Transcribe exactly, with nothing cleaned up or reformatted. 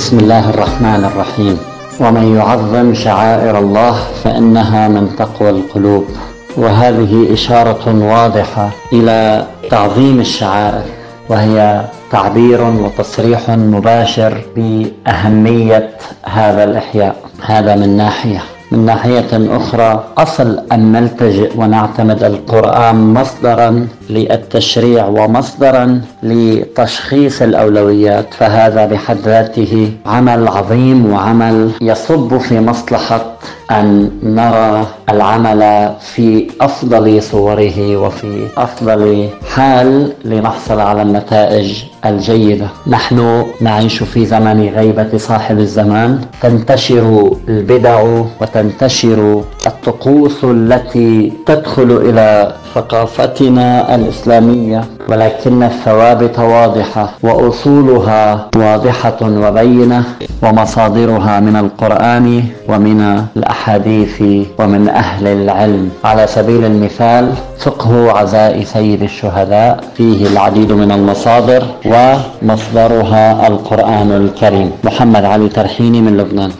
بسم الله الرحمن الرحيم. ومن يعظم شعائر الله فإنها من تقوى القلوب. وهذه إشارة واضحة إلى تعظيم الشعائر، وهي تعبير وتصريح مباشر بأهمية هذا الإحياء. هذا من ناحية. من ناحية أخرى، أصل أن نلتجئ ونعتمد القرآن مصدرا للتشريع ومصدرا لتشخيص الأولويات، فهذا بحد ذاته عمل عظيم وعمل يصب في مصلحة أن نرى العمل في أفضل صوره وفي أفضل حال لنحصل على النتائج الجيدة. نحن نعيش في زمن غيبة صاحب الزمان، تنتشر البدع وتنتشر الطقوس التي تدخل إلى ثقافتنا الإسلامية، ولكن الثوابت واضحة وأصولها واضحة وبينة، ومصادرها من القرآن ومن الأحاديث ومن أهل العلم. على سبيل المثال، فقه عزاء سيد الشهداء فيه العديد من المصادر، ومصدرها القرآن الكريم. محمد علي ترحيني من لبنان.